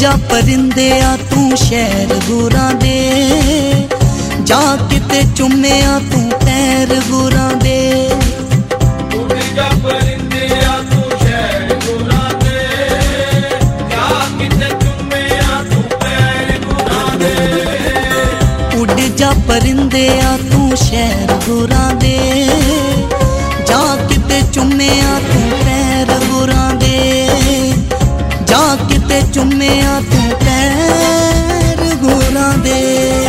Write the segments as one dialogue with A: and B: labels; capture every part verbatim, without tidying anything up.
A: जा परिंदिया तू शहर गुरां दे, जा किते चुम्मिया तू पैर गुरां दे।
B: उड़ जा परिंदिया तू शहर गुरां दे, जा किते चुम्मिया तू पैर गुरां दे।
A: उड़ जा परिंदिया तू शहर गुरां दे, जा किते चुम्मिया तू पैर गुरां दे, जा किते चुम्मिया तू पैर गुरां दे।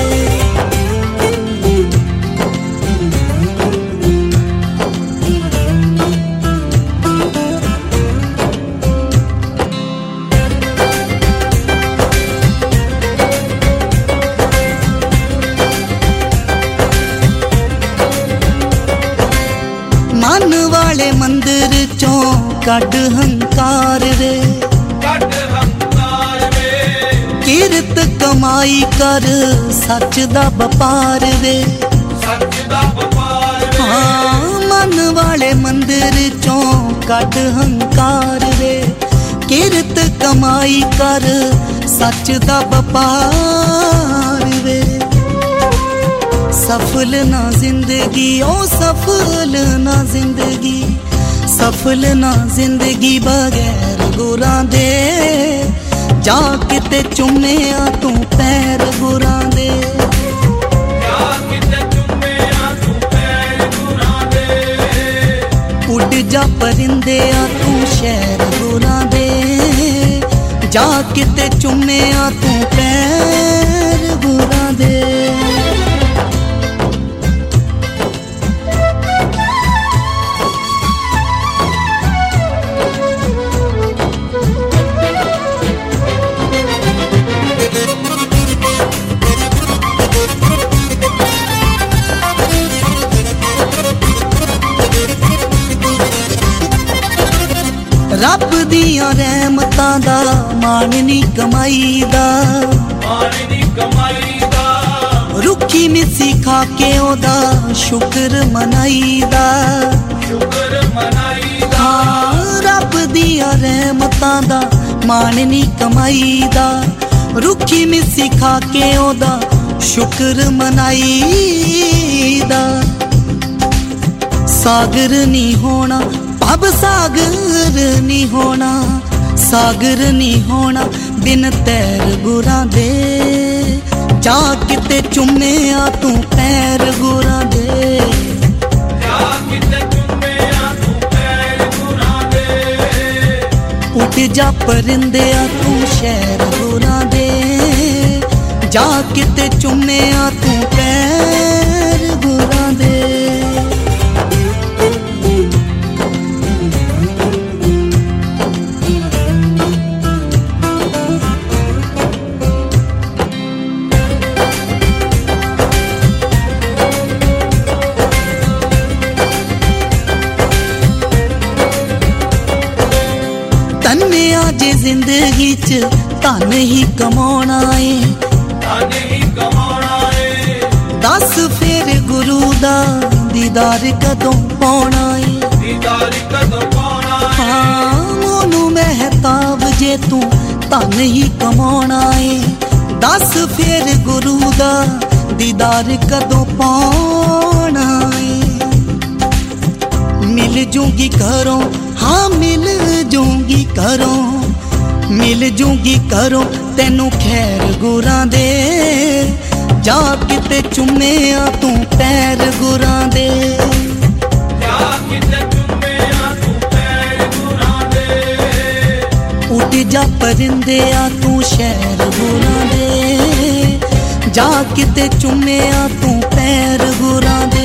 A: मन वाले मंदिर चों कड हंकार रे,
B: कट हंकार वे,
A: किरत कमाई कर सच दा व्यापार वे।
B: सच दा व्यापार वे,
A: हाँ मन वाले मंदिर चों कड हंकार वे, किरत कमाई कर सच दा व्यापार वे। सफल ना जिंदगी ओ सफल ना जिंदगी, सफल ना जिंदगी बगैर गुरां दे, जा किते चुम्मिया तू पैर गुरां दे।
B: जा किते चुम्मिया तू पैर गुरां दे।
A: उड़ जा परिंदिया तू शहर गुरां दे, जा किते चुम्मिया तू पैर गुरां दे। रब दियां रहमतां दा मान नी कमाई दा,
B: मान नी कमाई दा,
A: रुखी मिसी खा के ओदा शुक्र मनाई दा।
B: शुक्र मनाई दा,
A: हाँ रब दियां रहमतां दा मान नी कमाई दा, रुखी मिसी खा के ओदा शुक्र मनाई दा। सागर नी होना अब सागर नी होना, सागर नी होना बिन तैर गुरां दे, जा किते चुम्मिया तू पैर गुरां दे।
B: जा किते चुम्मिया तू पैर गुरां दे।
A: उड़ जा परिंदिया तू शहर गुरां दे, जा किते चुम्मिया तू पैर गुरां दे। तन्ने आजे जिंदगी च धन ही कमाना है,
B: धन ही कमाना है।
A: दस फिर गुरु दा दीदार कदों पाना है,
B: दीदार कदों पाना है।
A: हाँ मोनू महताब जे तू धन ही कमाना है, दस फिर गुरु दा दीदार कदों पाना है। मिल जूंगी करो हाँ मिल जूंगी करो, मिल जूंगी करो तेनू खैर गुरां दे, जा किते चुम्मिया तू पैर गुरां दे।
B: जा किते चुम्मिया तू पैर गुरां दे।
A: उड़ जा परिंदिया तू शहर गुरां दे, जा किते चुम्मिया तू पैर गुरां दे।